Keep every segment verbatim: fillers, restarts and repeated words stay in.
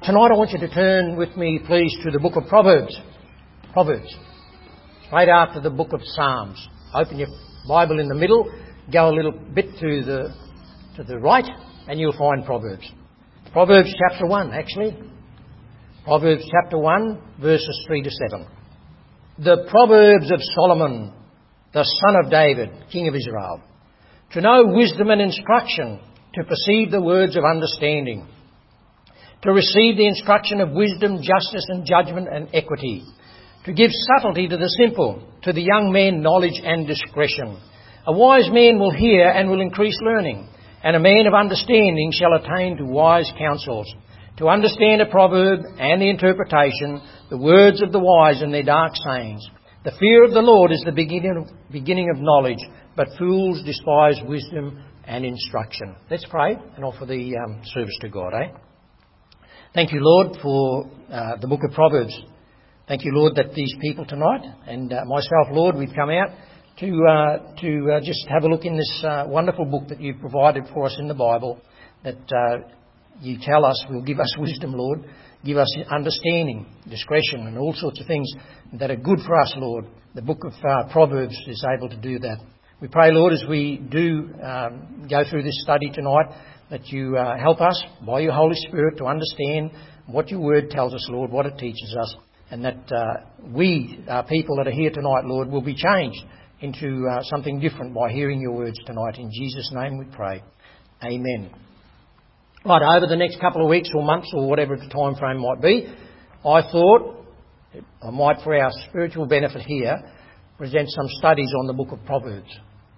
tonight I want you to turn with me, please, to the book of Proverbs. Proverbs. Straight after the book of Psalms. Open your Bible in the middle, go a little bit to the to the right, and you'll find Proverbs. Proverbs chapter one, actually. Proverbs chapter one, verses three to seven. The Proverbs of Solomon, the son of David, king of Israel. To know wisdom and instruction, to perceive the words of understanding. To receive the instruction of wisdom, justice and judgment and equity. To give subtlety to the simple, to the young man knowledge and discretion. A wise man will hear and will increase learning, and a man of understanding shall attain to wise counsels. To understand a proverb and the interpretation, the words of the wise and their dark sayings. The fear of the Lord is the beginning of, beginning of knowledge, but fools despise wisdom and instruction. Let's pray and offer the um, service to God, eh? Thank you, Lord, for uh, the book of Proverbs. Thank you, Lord, that these people tonight, and uh, myself, Lord, we've come out to uh, to uh, just have a look in this uh, wonderful book that you've provided for us in the Bible, that uh, you tell us will give us wisdom, Lord, give us understanding, discretion, and all sorts of things that are good for us, Lord. The book of uh, Proverbs is able to do that. We pray, Lord, as we do um, go through this study tonight, that you uh, help us by your Holy Spirit to understand what your word tells us, Lord, what it teaches us, and that uh, we, uh, people that are here tonight, Lord, will be changed into uh, something different by hearing your words tonight. In Jesus' name we pray. Amen. Right, over the next couple of weeks or months or whatever the time frame might be, I thought I might, for our spiritual benefit here, present some studies on the book of Proverbs.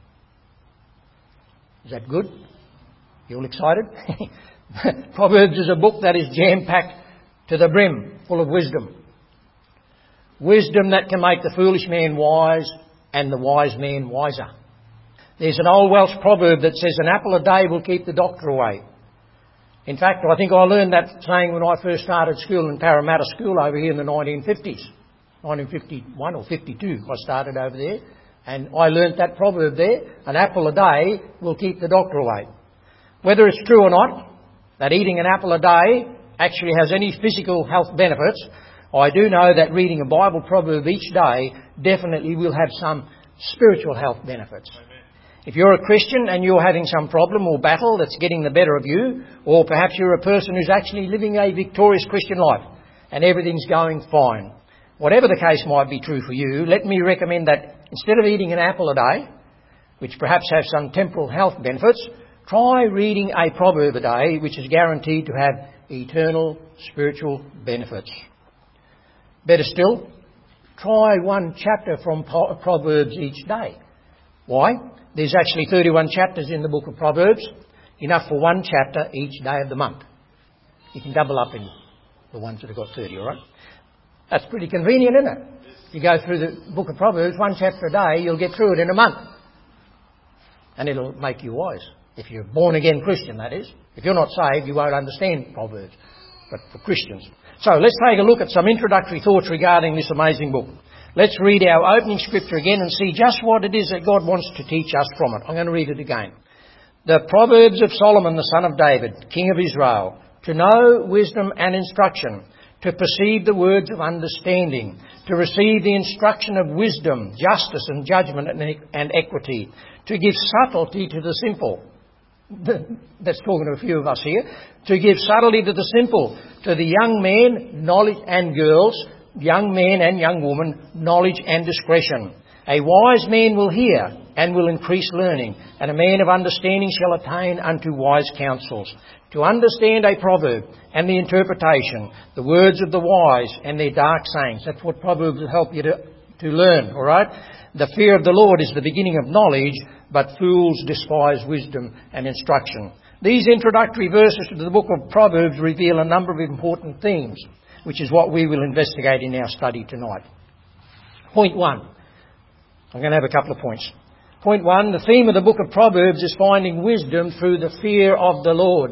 Is that good? You all excited? Proverbs is a book that is jam-packed to the brim, full of wisdom. Wisdom that can make the foolish man wise and the wise man wiser. There's an old Welsh proverb that says an apple a day will keep the doctor away. In fact, I think I learned that saying when I first started school in Parramatta School over here in the nineteen fifties. nineteen fifty-one or fifty-two I started over there. And I learnt that proverb there. An apple a day will keep the doctor away. Whether it's true or not, that eating an apple a day actually has any physical health benefits, I do know that reading a Bible proverb each day definitely will have some spiritual health benefits. Amen. If you're a Christian and you're having some problem or battle that's getting the better of you, or perhaps you're a person who's actually living a victorious Christian life and everything's going fine, whatever the case might be true for you, let me recommend that instead of eating an apple a day, which perhaps has some temporal health benefits, try reading a proverb a day, which is guaranteed to have eternal spiritual benefits. Better still, try one chapter from Proverbs each day. Why? There's actually thirty-one chapters in the book of Proverbs, enough for one chapter each day of the month. You can double up in the ones that have got thirty, all right? That's pretty convenient, isn't it? You go through the book of Proverbs, one chapter a day, you'll get through it in a month. And it'll make you wise. If you're a born-again Christian, that is. If you're not saved, you won't understand Proverbs. But for Christians. So let's take a look at some introductory thoughts regarding this amazing book. Let's read our opening scripture again and see just what it is that God wants to teach us from it. I'm going to read it again. The Proverbs of Solomon, the son of David, king of Israel, to know wisdom and instruction, to perceive the words of understanding, to receive the instruction of wisdom, justice and judgment and equity, to give subtlety to the simple. That's talking to a few of us here. To give subtlety to the simple, to the young man, knowledge and girls, young man and young woman, knowledge and discretion. A wise man will hear and will increase learning, and a man of understanding shall attain unto wise counsels. To understand a proverb and the interpretation, the words of the wise and their dark sayings. That's what Proverbs will help you to, to learn, all right? The fear of the Lord is the beginning of knowledge, but fools despise wisdom and instruction. These introductory verses to the book of Proverbs reveal a number of important themes, which is what we will investigate in our study tonight. Point one. I'm going to have a couple of points. Point one, the theme of the book of Proverbs is finding wisdom through the fear of the Lord.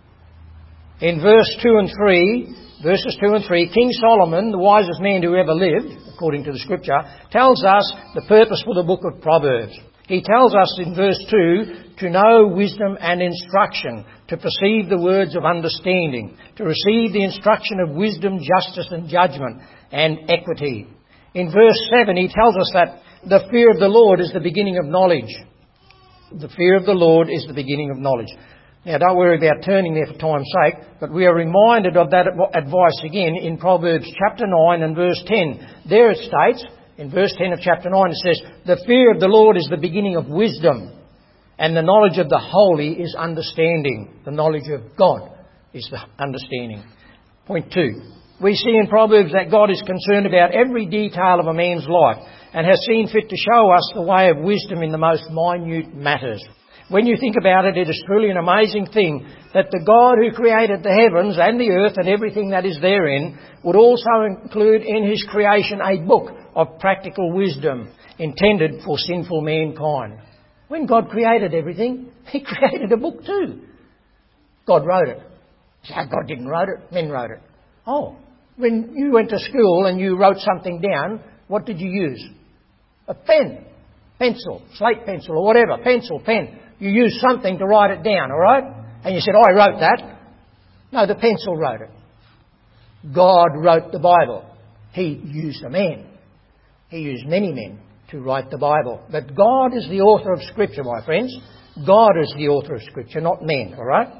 In verse two and three, verses two and three, King Solomon, the wisest man who ever lived, according to the scripture, tells us the purpose for the book of Proverbs. He tells us in verse two to know wisdom and instruction, to perceive the words of understanding, to receive the instruction of wisdom, justice and judgment and equity. In verse seven he tells us that the fear of the Lord is the beginning of knowledge. The fear of the Lord is the beginning of knowledge. Now don't worry about turning there for time's sake, but we are reminded of that advice again in Proverbs chapter nine and verse ten. There it states, in verse ten of chapter nine it says, the fear of the Lord is the beginning of wisdom, and the knowledge of the holy is understanding. The knowledge of God is the understanding. Point two. We see in Proverbs that God is concerned about every detail of a man's life and has seen fit to show us the way of wisdom in the most minute matters. When you think about it, it is truly an amazing thing that the God who created the heavens and the earth and everything that is therein would also include in his creation a book of practical wisdom intended for sinful mankind. When God created everything, he created a book too. God wrote it. So God didn't write it, men wrote it. Oh, when you went to school and you wrote something down, what did you use? A pen, pencil, slate pencil or whatever, pencil, pen. You used something to write it down, all right? And you said, I wrote that. No, the pencil wrote it. God wrote the Bible. He used a man. He used many men to write the Bible. But God is the author of Scripture, my friends. God is the author of Scripture, not men, all right?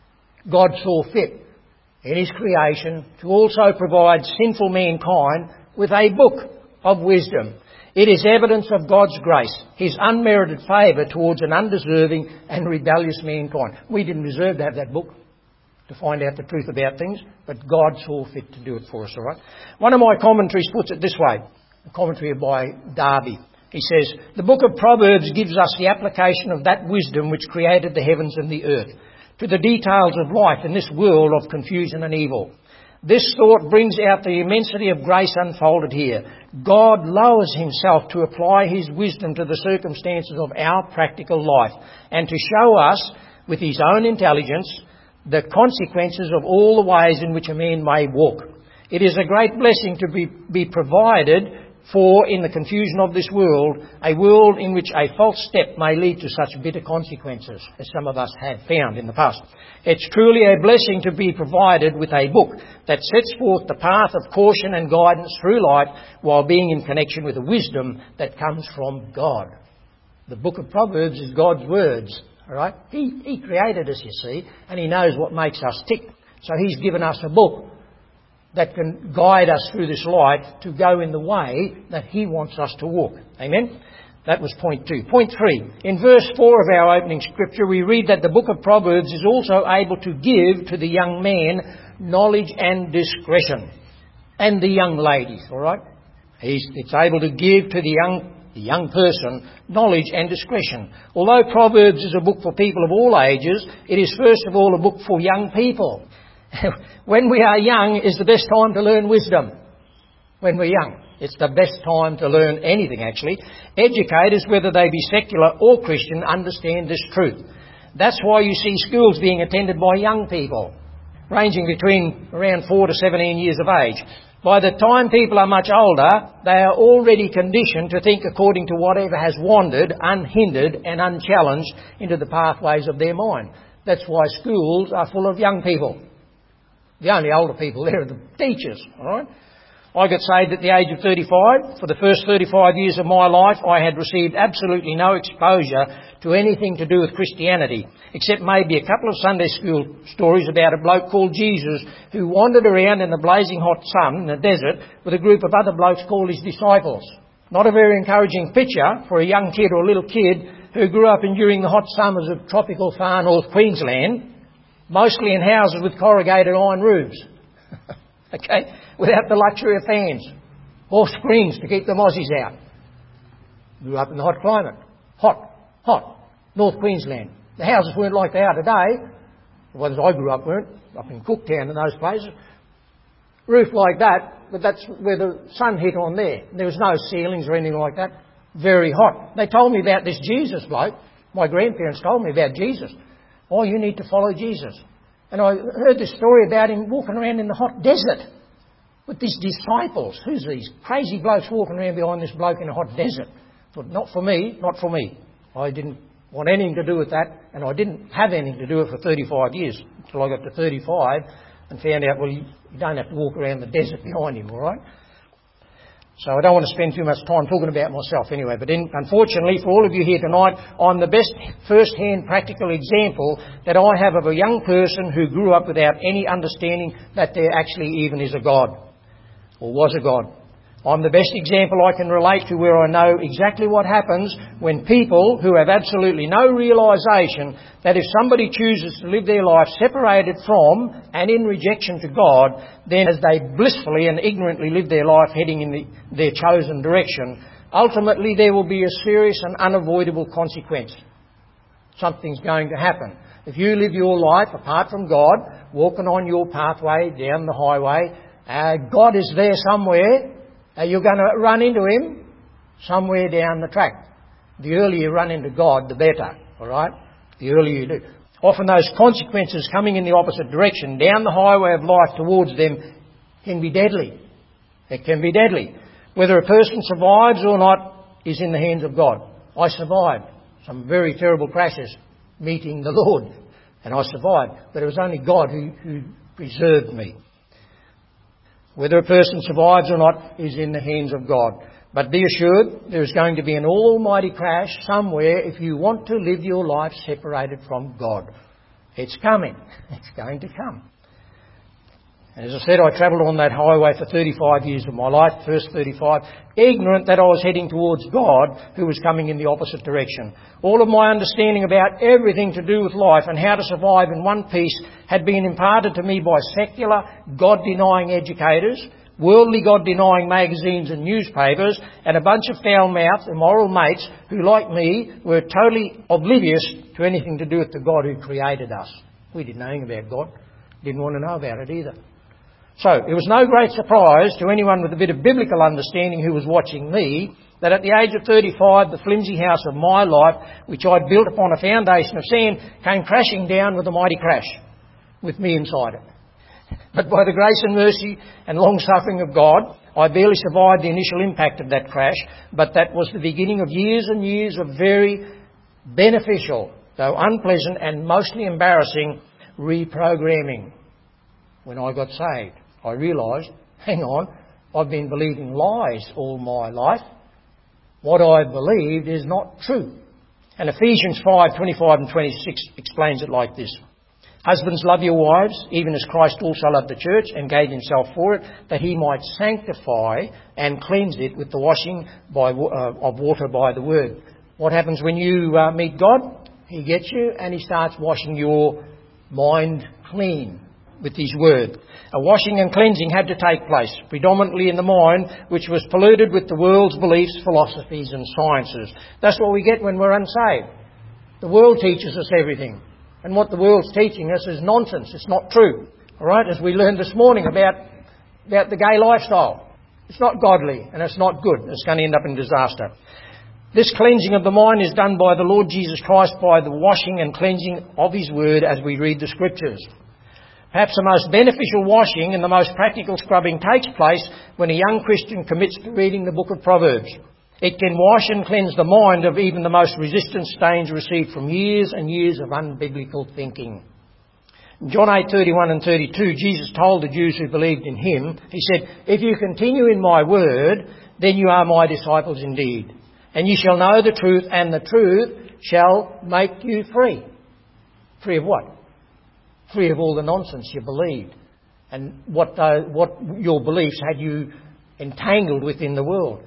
God saw fit in his creation to also provide sinful mankind with a book of wisdom. It is evidence of God's grace, his unmerited favour towards an undeserving and rebellious mankind. We didn't deserve to have that book to find out the truth about things, but God saw fit to do it for us, all right? One of my commentaries puts it this way, a commentary by Darby. He says, the book of Proverbs gives us the application of that wisdom which created the heavens and the earth to the details of life in this world of confusion and evil. This thought brings out the immensity of grace unfolded here. God lowers himself to apply his wisdom to the circumstances of our practical life and to show us, with his own intelligence, the consequences of all the ways in which a man may walk. It is a great blessing to be, be provided for in the confusion of this world, a world in which a false step may lead to such bitter consequences as some of us have found in the past. It's truly a blessing to be provided with a book that sets forth the path of caution and guidance through life while being in connection with the wisdom that comes from God. The book of Proverbs is God's words, all right? He, he created us, you see, and he knows what makes us tick. So he's given us a book that can guide us through this life to go in the way that he wants us to walk. Amen? That was point two. Point three. In verse four of our opening scripture, we read that the book of Proverbs is also able to give to the young man knowledge and discretion. And the young ladies, all right? He's, it's able to give to the young, the young person knowledge and discretion. Although Proverbs is a book for people of all ages, it is first of all a book for young people. When we are young is the best time to learn wisdom. When we're young. It's the best time to learn anything, actually. Educators, whether they be secular or Christian, understand this truth. That's why you see schools being attended by young people, ranging between around four to seventeen years of age. By the time people are much older, they are already conditioned to think according to whatever has wandered, unhindered and unchallenged into the pathways of their mind. That's why schools are full of young people. The only older people there are the teachers, all right? I got saved at the age of thirty-five. For the first thirty-five years of my life, I had received absolutely no exposure to anything to do with Christianity, except maybe a couple of Sunday school stories about a bloke called Jesus who wandered around in the blazing hot sun in the desert with a group of other blokes called his disciples. Not a very encouraging picture for a young kid or a little kid who grew up enduring the hot summers of tropical far north Queensland, mostly in houses with corrugated iron roofs. Okay? Without the luxury of fans or screens to keep the mozzies out. Grew up in the hot climate. Hot, hot. North Queensland. The houses weren't like they are today. The ones I grew up weren't. Up in Cooktown and those places. Roof like that, but that's where the sun hit on there. There was no ceilings or anything like that. Very hot. They told me about this Jesus bloke. My grandparents told me about Jesus. Oh, you need to follow Jesus. And I heard this story about him walking around in the hot desert with these disciples. Who's these crazy blokes walking around behind this bloke in a hot desert? I thought, not for me, not for me. I didn't want anything to do with that, and I didn't have anything to do with it for thirty-five years, until I got to thirty-five and found out, well, you don't have to walk around the desert behind him, all right? So I don't want to spend too much time talking about myself anyway, but in, unfortunately for all of you here tonight, I'm the best first-hand practical example that I have of a young person who grew up without any understanding that there actually even is a God, or was a God. I'm the best example I can relate to where I know exactly what happens when people who have absolutely no realisation that if somebody chooses to live their life separated from and in rejection to God, then as they blissfully and ignorantly live their life heading in the, their chosen direction, ultimately there will be a serious and unavoidable consequence. Something's going to happen. If you live your life apart from God, walking on your pathway down the highway, uh, God is there somewhere. Uh, you're going to run into Him somewhere down the track. The earlier you run into God, the better, all right? The earlier you do. Often those consequences coming in the opposite direction, down the highway of life towards them, can be deadly. It can be deadly. Whether a person survives or not is in the hands of God. I survived some very terrible crashes meeting the Lord, and I survived. But it was only God who, who preserved me. Whether a person survives or not is in the hands of God. But be assured, there is going to be an almighty crash somewhere if you want to live your life separated from God. It's coming. It's going to come. And as I said, I travelled on that highway for thirty-five years of my life, first thirty-five, ignorant that I was heading towards God, who was coming in the opposite direction. All of my understanding about everything to do with life and how to survive in one piece had been imparted to me by secular, God-denying educators, worldly God-denying magazines and newspapers, and a bunch of foul-mouthed, immoral mates who, like me, were totally oblivious to anything to do with the God who created us. We didn't know anything about God. Didn't want to know about it either. So, it was no great surprise to anyone with a bit of biblical understanding who was watching me that at the age of thirty-five, the flimsy house of my life, which I'd built upon a foundation of sand, came crashing down with a mighty crash, with me inside it. But by the grace and mercy and long-suffering of God, I barely survived the initial impact of that crash, but that was the beginning of years and years of very beneficial, though unpleasant and mostly embarrassing, reprogramming. When I got saved, I realised, hang on, I've been believing lies all my life. What I believed is not true. And Ephesians five, twenty-five and twenty-six explains it like this. Husbands, love your wives, even as Christ also loved the church and gave himself for it, that he might sanctify and cleanse it with the washing by, uh, of water by the word. What happens when you uh, meet God? He gets you and he starts washing your mind clean with his word. A washing and cleansing had to take place, predominantly in the mind, which was polluted with the world's beliefs, philosophies and sciences. That's what we get when we're unsaved. The world teaches us everything. And what the world's teaching us is nonsense. It's not true. All right, as we learned this morning about, about the gay lifestyle. It's not godly and it's not good. It's going to end up in disaster. This cleansing of the mind is done by the Lord Jesus Christ by the washing and cleansing of his word as we read the scriptures. Perhaps the most beneficial washing and the most practical scrubbing takes place when a young Christian commits to reading the book of Proverbs. It can wash and cleanse the mind of even the most resistant stains received from years and years of unbiblical thinking. In John eight, thirty-one and thirty-two, Jesus told the Jews who believed in him, he said, "If you continue in my word, then you are my disciples indeed. And you shall know the truth, and the truth shall make you free." Free of what? Free of all the nonsense you believed and what the, what your beliefs had you entangled with in the world.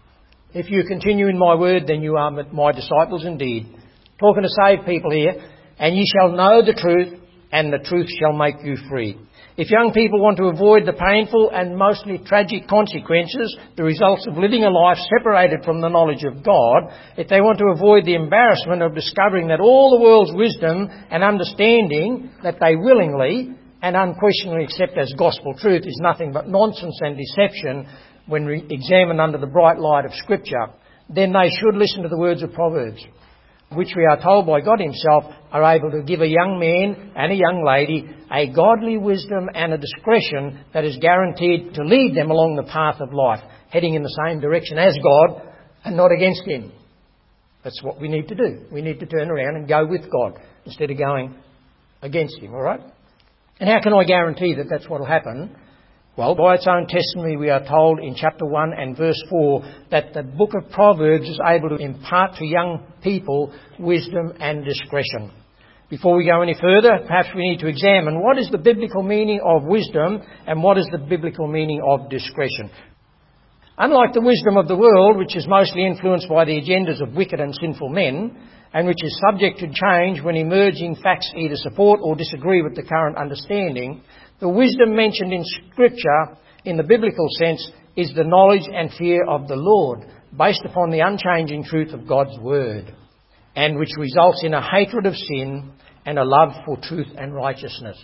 If you continue in my word, then you are my disciples indeed. Talking to saved people here. And ye shall know the truth, and the truth shall make you free. If young people want to avoid the painful and mostly tragic consequences, the results of living a life separated from the knowledge of God, if they want to avoid the embarrassment of discovering that all the world's wisdom and understanding that they willingly and unquestionably accept as gospel truth is nothing but nonsense and deception when re- examined under the bright light of Scripture, then they should listen to the words of Proverbs, which we are told by God himself are able to give a young man and a young lady a godly wisdom and a discretion that is guaranteed to lead them along the path of life, heading in the same direction as God and not against him. That's what we need to do. We need to turn around and go with God instead of going against Him, all right? And how can I guarantee that that's what will happen? Well, by its own testimony, we are told in chapter one and verse four that the book of Proverbs is able to impart to young people wisdom and discretion. Before we go any further, perhaps we need to examine what is the biblical meaning of wisdom and what is the biblical meaning of discretion. Unlike the wisdom of the world, which is mostly influenced by the agendas of wicked and sinful men, and which is subject to change when emerging facts either support or disagree with the current understanding, the wisdom mentioned in Scripture, in the biblical sense, is the knowledge and fear of the Lord, based upon the unchanging truth of God's Word, and which results in a hatred of sin and a love for truth and righteousness.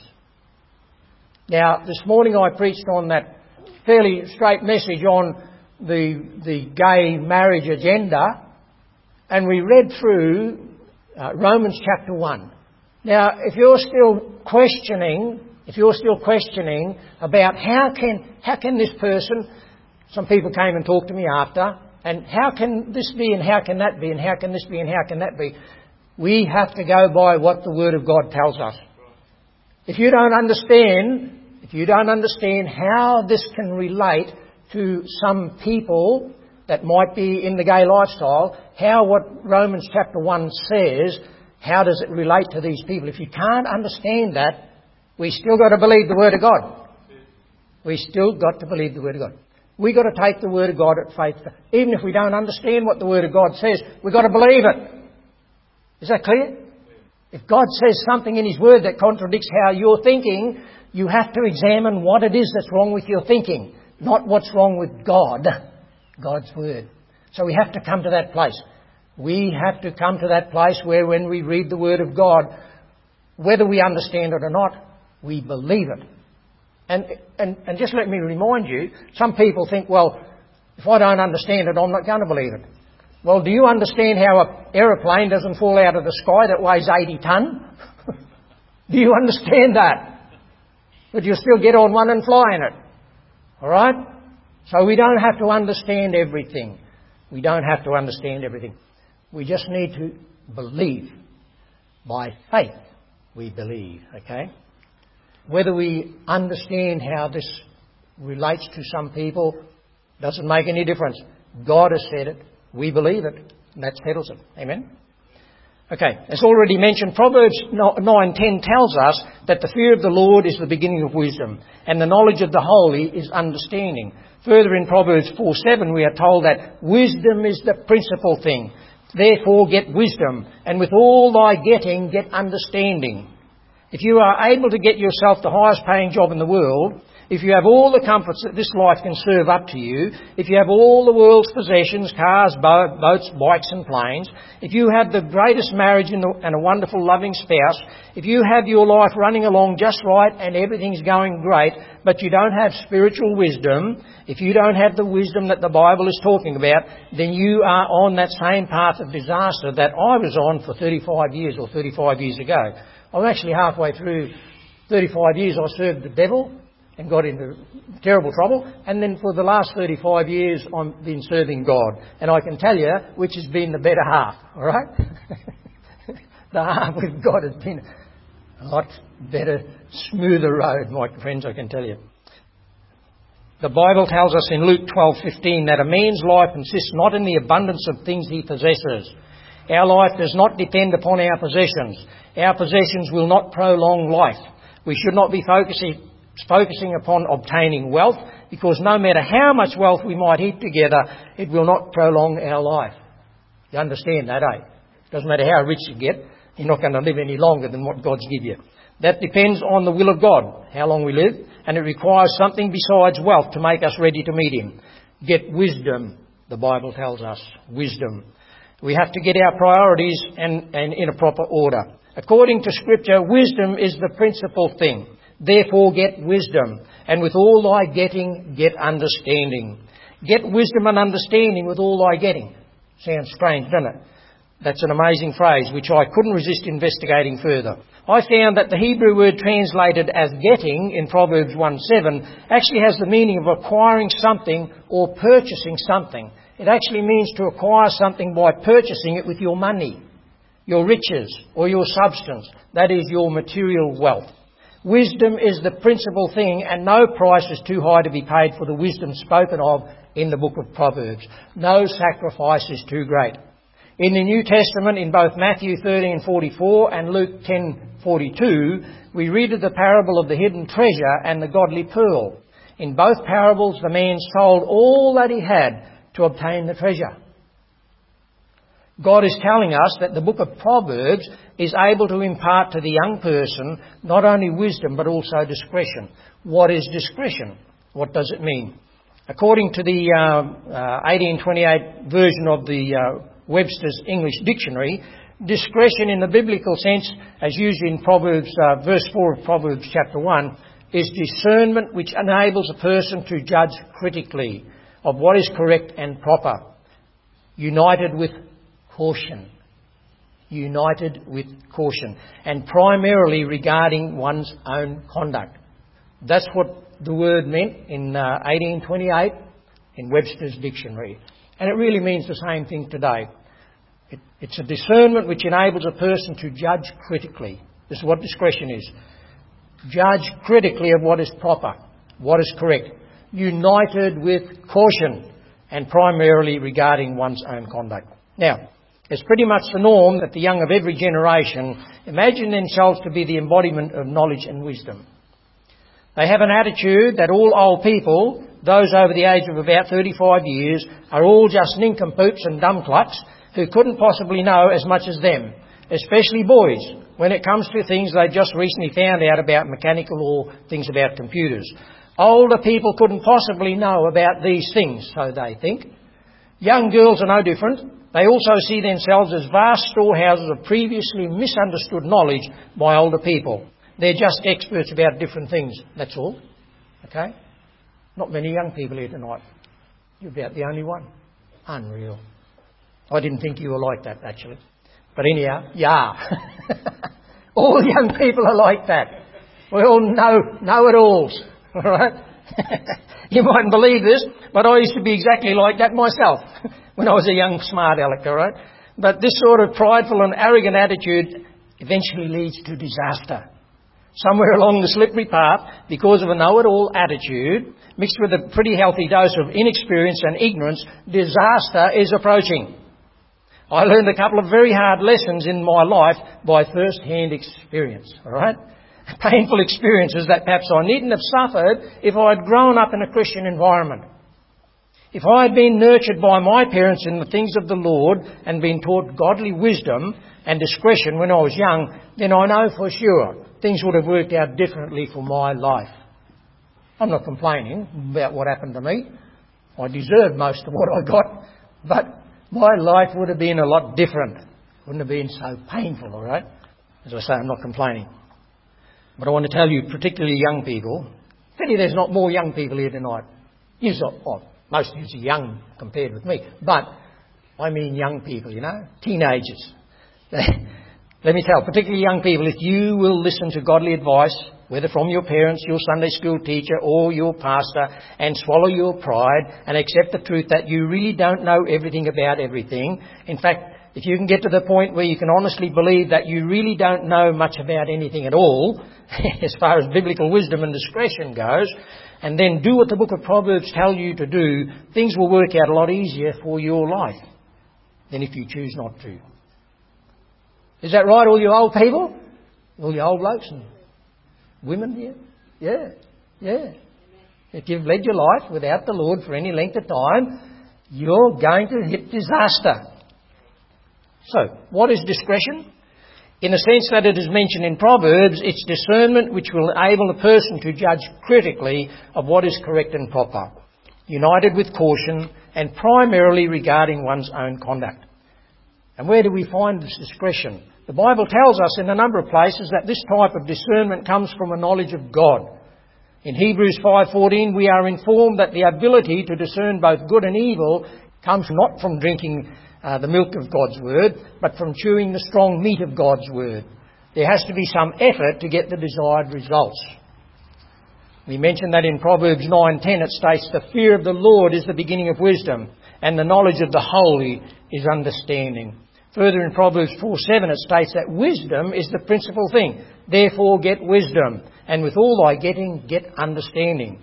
Now, this morning I preached on that fairly straight message on the, the gay marriage agenda, and we read through uh, Romans chapter one. Now, if you're still questioning, if you're still questioning about how can how can this person, some people came and talked to me after, and how can this be and how can that be and how can this be and how can that be? We have to go by what the Word of God tells us. If you don't understand, if you don't understand how this can relate to some people that might be in the gay lifestyle, how what Romans chapter one says, how does it relate to these people? If you can't understand that, we still got to believe the Word of God. We still got to believe the Word of God. We got to take the Word of God at faith. Even if we don't understand what the Word of God says, we've got to believe it. Is that clear? If God says something in His Word that contradicts how you're thinking, you have to examine what it is that's wrong with your thinking, not what's wrong with God, God's Word. So we have to come to that place. We have to come to that place where when we read the Word of God, whether we understand it or not, we believe it. And, and, and just let me remind you, some people think, well, if I don't understand it, I'm not going to believe it. Well, do you understand how an aeroplane doesn't fall out of the sky that weighs eighty tonne? Do you understand that? But you'll still get on one and fly in it. All right? So we don't have to understand everything. We don't have to understand everything. We just need to believe. By faith, we believe. Okay? Whether we understand how this relates to some people doesn't make any difference. God has said it. We believe it. And that settles it. Amen? Okay. As already mentioned, Proverbs nine ten tells us that the fear of the Lord is the beginning of wisdom, and the knowledge of the holy is understanding. Further in Proverbs four seven we are told that wisdom is the principal thing. Therefore get wisdom, and with all thy getting, get understanding. If you are able to get yourself the highest paying job in the world, if you have all the comforts that this life can serve up to you, if you have all the world's possessions, cars, bo- boats, bikes and planes, if you have the greatest marriage and a wonderful loving spouse, if you have your life running along just right and everything's going great, but you don't have spiritual wisdom, if you don't have the wisdom that the Bible is talking about, then you are on that same path of disaster that I was on for thirty-five years or thirty-five years ago. I'm actually halfway through thirty-five years I served the devil and got into terrible trouble. And then for the last thirty-five years, I've been serving God. And I can tell you which has been the better half, all right? The half with God has been a lot better, smoother road, my friends, I can tell you. The Bible tells us in Luke twelve fifteen that a man's life consists not in the abundance of things he possesses. Our life does not depend upon our possessions. Our possessions will not prolong life. We should not be focusing focusing upon obtaining wealth, because no matter how much wealth we might heap together, it will not prolong our life. You understand that, eh? Doesn't matter how rich you get, you're not going to live any longer than what God's give you. That depends on the will of God, how long we live, and it requires something besides wealth to make us ready to meet Him. Get wisdom, the Bible tells us. Wisdom. We have to get our priorities and, and in a proper order. According to Scripture, wisdom is the principal thing. Therefore get wisdom, and with all thy getting, get understanding. Get wisdom and understanding with all thy getting. Sounds strange, doesn't it? That's an amazing phrase which I couldn't resist investigating further. I found that the Hebrew word translated as getting in Proverbs one seven actually has the meaning of acquiring something or purchasing something. It actually means to acquire something by purchasing it with your money, your riches, or your substance. That is your material wealth. Wisdom is the principal thing, and no price is too high to be paid for the wisdom spoken of in the book of Proverbs. No sacrifice is too great. In the New Testament, in both Matthew thirteen forty-four and Luke ten forty-two, we read of the parable of the hidden treasure and the godly pearl. In both parables, the man sold all that he had to obtain the treasure. God is telling us that the book of Proverbs is able to impart to the young person not only wisdom but also discretion. What is discretion? What does it mean? According to the uh, uh, eighteen twenty-eight version of the uh, Webster's English Dictionary, discretion in the biblical sense, as used in Proverbs, uh, verse four of Proverbs chapter one, is discernment which enables a person to judge critically of what is correct and proper, united with caution. United with caution. And primarily regarding one's own conduct. That's what the word meant in uh, eighteen twenty-eight in Webster's Dictionary. And it really means the same thing today. It, it's a discernment which enables a person to judge critically. This is what discretion is. Judge critically of what is proper, what is correct. United with caution, and primarily regarding one's own conduct. Now, it's pretty much the norm that the young of every generation imagine themselves to be the embodiment of knowledge and wisdom. They have an attitude that all old people, those over the age of about thirty-five years, are all just nincompoops and dumb clucks who couldn't possibly know as much as them, especially boys, when it comes to things they just recently found out about mechanical or things about computers. Older people couldn't possibly know about these things, so they think. Young girls are no different. They also see themselves as vast storehouses of previously misunderstood knowledge by older people. They're just experts about different things, that's all. Okay? Not many young people here tonight. You're about the only one. Unreal. I didn't think you were like that, actually. But anyhow, yeah. All young people are like that. We all know, know-it-alls. All right? You mightn't believe this, but I used to be exactly like that myself when I was a young smart aleck, all right? But this sort of prideful and arrogant attitude eventually leads to disaster. Somewhere along the slippery path, because of a know-it-all attitude, mixed with a pretty healthy dose of inexperience and ignorance, disaster is approaching. I learned a couple of very hard lessons in my life by first-hand experience, all right? Painful experiences that perhaps I needn't have suffered if I had grown up in a Christian environment. If I had been nurtured by my parents in the things of the Lord and been taught godly wisdom and discretion when I was young, then I know for sure things would have worked out differently for my life. I'm not complaining about what happened to me. I deserved most of what I got, but my life would have been a lot different. Wouldn't have been so painful, all right? As I say, I'm not complaining. But I want to tell you, particularly young people, pity there's not more young people here tonight. You're not, well, most of you are young compared with me, but I mean young people, you know, teenagers. Let me tell, particularly young people, if you will listen to godly advice, whether from your parents, your Sunday school teacher or your pastor, and swallow your pride and accept the truth that you really don't know everything about everything. In fact, if you can get to the point where you can honestly believe that you really don't know much about anything at all, as far as biblical wisdom and discretion goes, and then do what the book of Proverbs tells you to do, things will work out a lot easier for your life than if you choose not to. Is that right, all you old people? All you old blokes and women here? Yeah, yeah. If you've led your life without the Lord for any length of time, you're going to hit disaster. So, what is discretion? In the sense that it is mentioned in Proverbs, it's discernment which will enable a person to judge critically of what is correct and proper, united with caution, and primarily regarding one's own conduct. And where do we find this discretion? The Bible tells us in a number of places that this type of discernment comes from a knowledge of God. In Hebrews five fourteen, we are informed that the ability to discern both good and evil comes not from drinking uh, the milk of God's Word, but from chewing the strong meat of God's Word. There has to be some effort to get the desired results. We mentioned that in Proverbs nine ten it states, "The fear of the Lord is the beginning of wisdom, and the knowledge of the holy is understanding. Further in Proverbs four seven it states that wisdom is the principal thing. Therefore get wisdom, and with all thy getting, get understanding.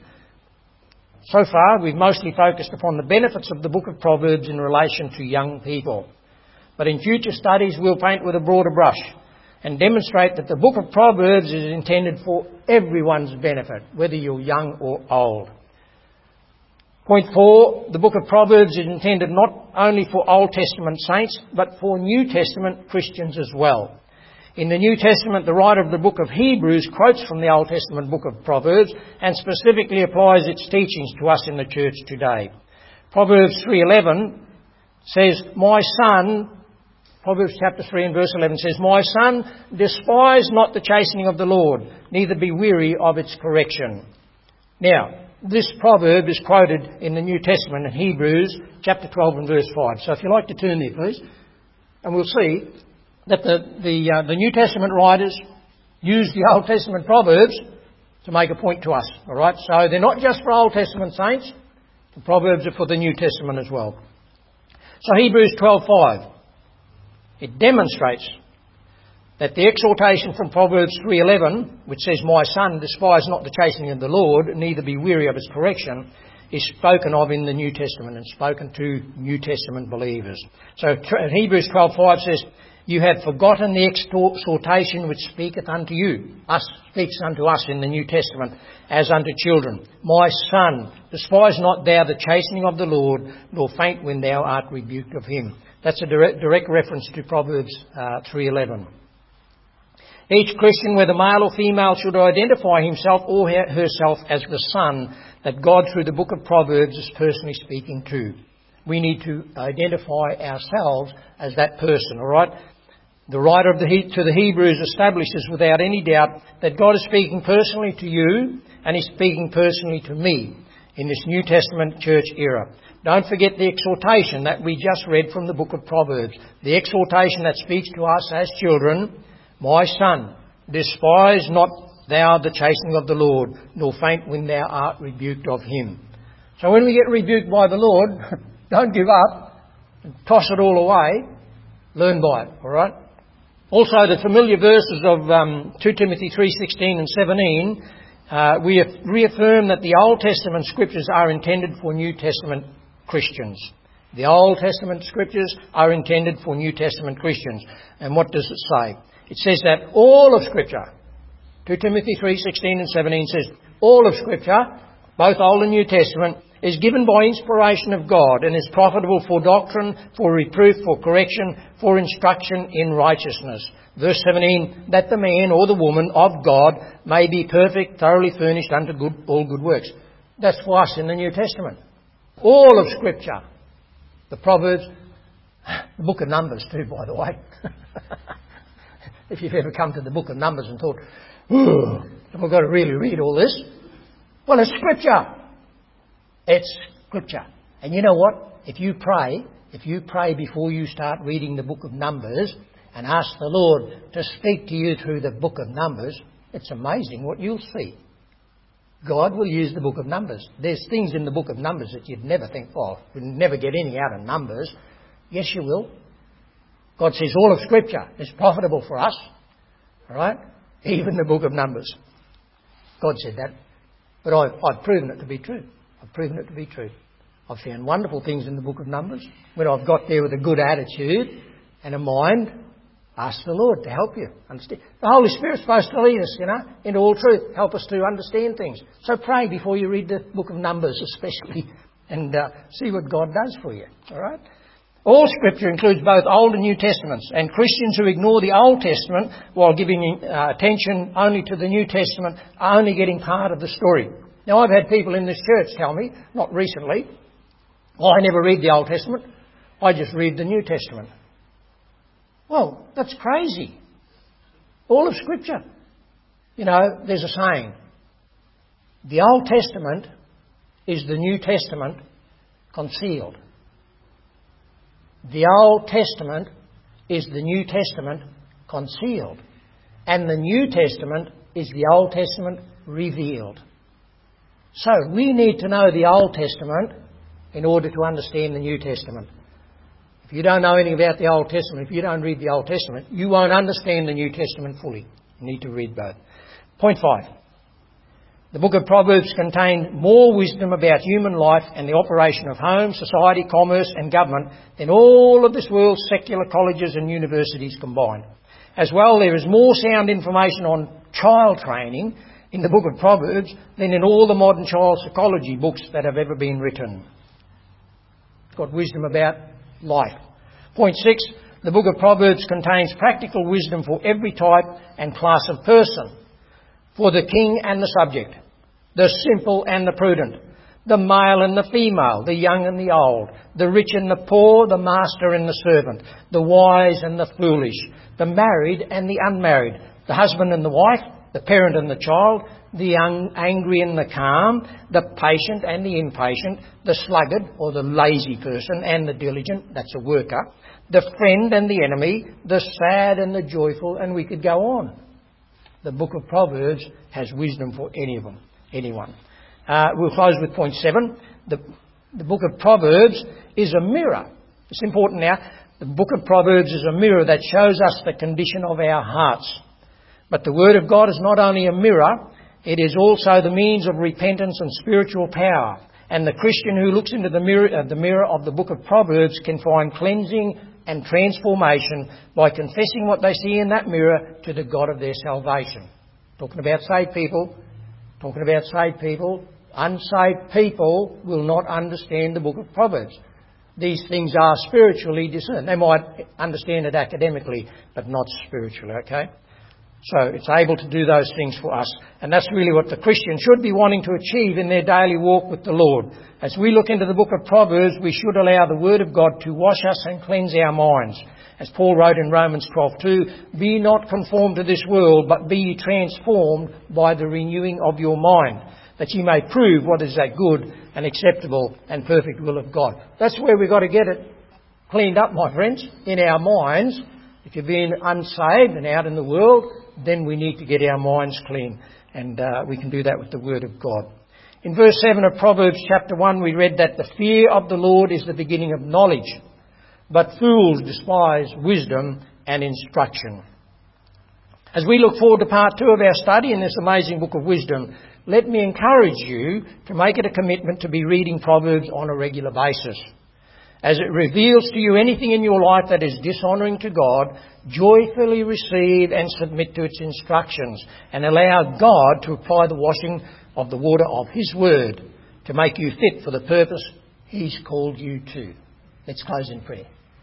So far we've mostly focused upon the benefits of the book of Proverbs in relation to young people. But in future studies we'll paint with a broader brush and demonstrate that the book of Proverbs is intended for everyone's benefit, whether you're young or old. Point four, the book of Proverbs is intended not only for Old Testament saints, but for New Testament Christians as well. In the New Testament, the writer of the book of Hebrews quotes from the Old Testament book of Proverbs and specifically applies its teachings to us in the church today. Proverbs three eleven says, My son, Proverbs chapter three and verse eleven says, My son, despise not the chastening of the Lord, neither be weary of its correction. Now, this proverb is quoted in the New Testament in Hebrews chapter twelve and verse five. So if you'd like to turn there, please. And we'll see that the, the, uh, the New Testament writers use the Old Testament Proverbs to make a point to us. All right? So they're not just for Old Testament saints. The Proverbs are for the New Testament as well. So Hebrews twelve five. It demonstrates that the exhortation from Proverbs three eleven, which says, My son, despise not the chastening of the Lord, neither be weary of his correction, is spoken of in the New Testament and spoken to New Testament believers. So Hebrews twelve five says, You have forgotten the exhortation which speaketh unto you, us speaks unto us in the New Testament, as unto children. My son, despise not thou the chastening of the Lord, nor faint when thou art rebuked of him. That's a direct, direct reference to Proverbs uh, three eleven. Each Christian, whether male or female, should identify himself or herself as the son that God, through the book of Proverbs, is personally speaking to. We need to identify ourselves as that person, all right? The writer of the he- to the Hebrews establishes without any doubt that God is speaking personally to you and He's speaking personally to me in this New Testament church era. Don't forget the exhortation that we just read from the book of Proverbs. The exhortation that speaks to us as children, My son, despise not thou the chastening of the Lord, nor faint when thou art rebuked of him. So when we get rebuked by the Lord, don't give up, toss it all away, learn by it, all right? Also, the familiar verses of um, two Timothy three sixteen and seventeen, uh, we have reaffirm that the Old Testament scriptures are intended for New Testament Christians. The Old Testament scriptures are intended for New Testament Christians. And what does it say? It says that all of Scripture, two Timothy three sixteen and seventeen says, all of Scripture, both Old and New Testament, is given by inspiration of God and is profitable for doctrine, for reproof, for correction, for instruction in righteousness. Verse seventeen, that the man or the woman of God may be perfect, thoroughly furnished unto good, all good works. That's for us in the New Testament. All of Scripture. The Proverbs, the book of Numbers too, by the way. If you've ever come to the book of Numbers and thought, oh, have I got to really read all this? Well, it's Scripture. It's Scripture. And you know what? If you pray, if you pray before you start reading the book of Numbers and ask the Lord to speak to you through the book of Numbers, it's amazing what you'll see. God will use the book of Numbers. There's things in the book of Numbers that you'd never think, oh, you'll never get any out of Numbers. Yes, you will. God says all of Scripture is profitable for us. All right? Even the book of Numbers. God said that. But I've, I've proven it to be true. I've proven it to be true. I've found wonderful things in the book of Numbers. When I've got there with a good attitude and a mind, ask the Lord to help you understand. The Holy Spirit's supposed to lead us, you know, into all truth, help us to understand things. So pray before you read the book of Numbers especially and uh, see what God does for you. All right? All Scripture includes both Old and New Testaments, and Christians who ignore the Old Testament while giving uh, attention only to the New Testament are only getting part of the story. Now, I've had people in this church tell me, not recently, well, I never read the Old Testament, I just read the New Testament. Well, that's crazy. All of Scripture. You know, there's a saying, the Old Testament is the New Testament concealed. The Old Testament is the New Testament concealed. And the New Testament is the Old Testament revealed. So we need to know the Old Testament in order to understand the New Testament. If you don't know anything about the Old Testament, if you don't read the Old Testament, you won't understand the New Testament fully. You need to read both. Point five. The book of Proverbs contains more wisdom about human life and the operation of home, society, commerce and government than all of this world's secular colleges and universities combined. As well, there is more sound information on child training in the book of Proverbs than in all the modern child psychology books that have ever been written. It's got wisdom about life. Point six, the book of Proverbs contains practical wisdom for every type and class of person. For the king and the subject, the simple and the prudent, the male and the female, the young and the old, the rich and the poor, the master and the servant, the wise and the foolish, the married and the unmarried, the husband and the wife, the parent and the child, the young, angry and the calm, the patient and the impatient, the sluggard or the lazy person and the diligent, that's a worker, the friend and the enemy, the sad and the joyful, and we could go on. The book of Proverbs has wisdom for any of them, anyone. Uh, we'll close with point seven. The, the book of Proverbs is a mirror. It's important now. The book of Proverbs is a mirror that shows us the condition of our hearts. But the Word of God is not only a mirror, it is also the means of repentance and spiritual power. And the Christian who looks into the mirror, uh, the mirror of the book of Proverbs can find cleansing and transformation by confessing what they see in that mirror to the God of their salvation. Talking about saved people, talking about saved people, unsaved people will not understand the book of Proverbs. These things are spiritually discerned. They might understand it academically, but not spiritually, okay? So it's able to do those things for us. And that's really what the Christian should be wanting to achieve in their daily walk with the Lord. As we look into the book of Proverbs, we should allow the Word of God to wash us and cleanse our minds. As Paul wrote in Romans twelve two, "Be not conformed to this world, but be ye transformed by the renewing of your mind, that ye may prove what is that good and acceptable and perfect will of God." That's where we've got to get it cleaned up, my friends, in our minds. If you've been unsaved and out in the world, then we need to get our minds clean, and uh, we can do that with the Word of God. In verse seven of Proverbs chapter one, we read that the fear of the Lord is the beginning of knowledge, but fools despise wisdom and instruction. As we look forward to part two of our study in this amazing book of wisdom, let me encourage you to make it a commitment to be reading Proverbs on a regular basis. As it reveals to you anything in your life that is dishonouring to God, joyfully receive and submit to its instructions and allow God to apply the washing of the water of His Word to make you fit for the purpose He's called you to. Let's close in prayer.